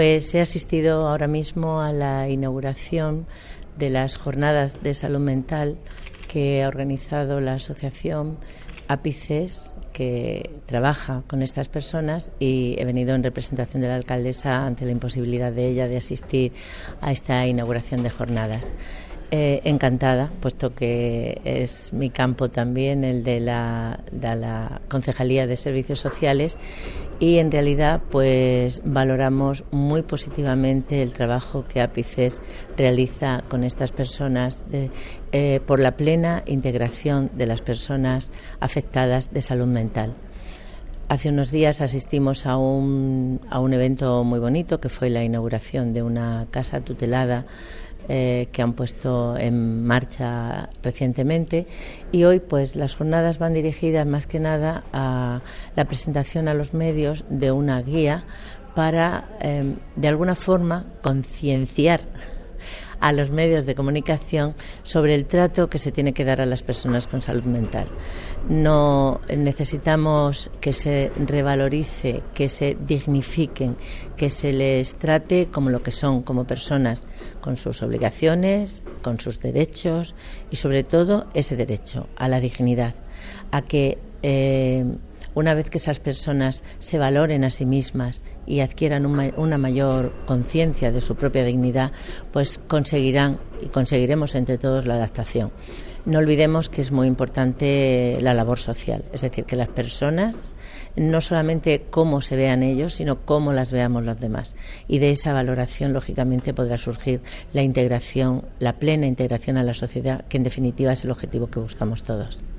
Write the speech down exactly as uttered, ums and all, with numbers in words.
Pues he asistido ahora mismo a la inauguración de las jornadas de salud mental que ha organizado la asociación Ápices, que trabaja con estas personas, y he venido en representación de la alcaldesa ante la imposibilidad de ella de asistir a esta inauguración de jornadas. Eh, encantada, puesto que es mi campo también el de la, de la Concejalía de Servicios Sociales, y en realidad pues valoramos muy positivamente el trabajo que Ápices realiza con estas personas de, eh, por la plena integración de las personas afectadas de salud mental. Hace unos días asistimos a un, a un evento muy bonito, que fue la inauguración de una casa tutelada Eh, que han puesto en marcha recientemente, y hoy pues las jornadas van dirigidas más que nada a la presentación a los medios de una guía para eh, de alguna forma concienciar a los medios de comunicación sobre el trato que se tiene que dar a las personas con salud mental. No necesitamos que se revalorice, que se dignifiquen, que se les trate como lo que son, como personas, con sus obligaciones, con sus derechos, y sobre todo ese derecho a la dignidad, a que eh, una vez que esas personas se valoren a sí mismas y adquieran una, una mayor conciencia de su propia dignidad, pues conseguirán y conseguiremos entre todos la adaptación. No olvidemos que es muy importante la labor social, es decir, que las personas, no solamente cómo se vean ellos, sino cómo las veamos los demás. Y de esa valoración, lógicamente, podrá surgir la integración, la plena integración a la sociedad, que en definitiva es el objetivo que buscamos todos.